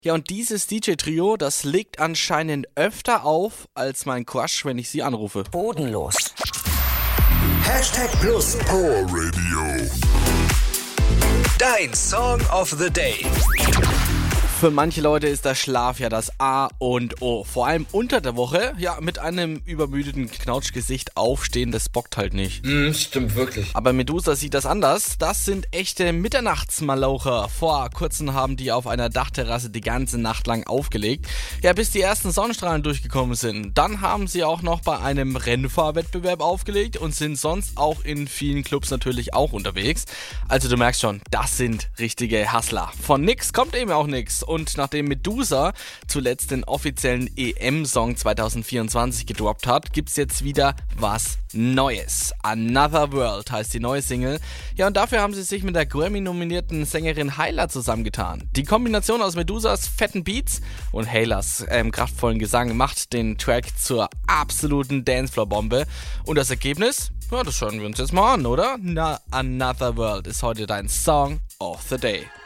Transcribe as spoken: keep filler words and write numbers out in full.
Ja, und dieses D J-Trio, das legt anscheinend öfter auf als mein Crush, wenn ich sie anrufe. Bodenlos. Hashtag Plus Power Radio. Dein Song of the Day. Für manche Leute ist der Schlaf ja das A und O. Vor allem unter der Woche, ja, mit einem übermüdeten Knautschgesicht aufstehen, das bockt halt nicht. Mm, stimmt wirklich. Aber Medusa sieht das anders. Das sind echte Mitternachtsmalaucher. Vor kurzem haben die auf einer Dachterrasse die ganze Nacht lang aufgelegt. Ja, bis die ersten Sonnenstrahlen durchgekommen sind. Dann haben sie auch noch bei einem Rennfahrwettbewerb aufgelegt und sind sonst auch in vielen Clubs natürlich auch unterwegs. Also du merkst schon, das sind richtige Hustler. Von nix kommt eben auch nix. Und nachdem Medusa zuletzt den offiziellen E M-Song zwanzig vierundzwanzig gedroppt hat, gibt's jetzt wieder was Neues. Another World heißt die neue Single. Ja, und dafür haben sie sich mit der Grammy-nominierten Sängerin Hayla zusammengetan. Die Kombination aus Medusas fetten Beats und Haylas ähm, kraftvollen Gesang macht den Track zur absoluten Dancefloor-Bombe. Und das Ergebnis? Ja, das schauen wir uns jetzt mal an, oder? Na, Another World ist heute dein Song of the Day.